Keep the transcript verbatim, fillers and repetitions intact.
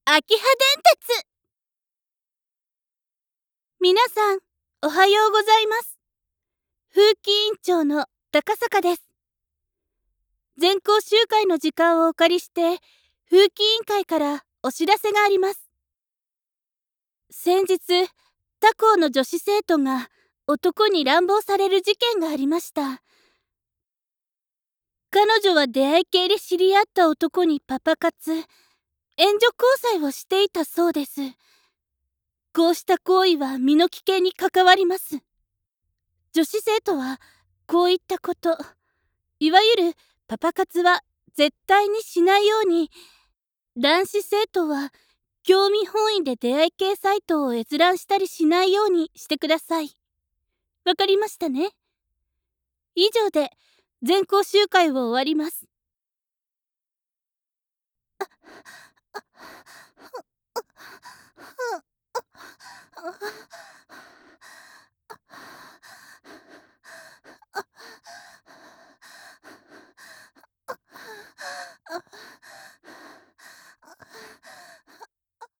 秋葉電鉄。皆さん、おはようございます。風紀委員長の高坂です。全校集会の時間をお借りして、風紀委員会からお知らせがあります。先日、他校の女子生徒が男に乱暴される事件がありました。彼女は出会い系で知り合った男にパパ活、援助交際をしていたそうです。こうした行為は身の危険に関わります。女子生徒はこういったこと、いわゆるパパ活は絶対にしないように、男子生徒は興味本位で出会い系サイトを閲覧したりしないようにしてください。わかりましたね。以上で全校集会を終わります。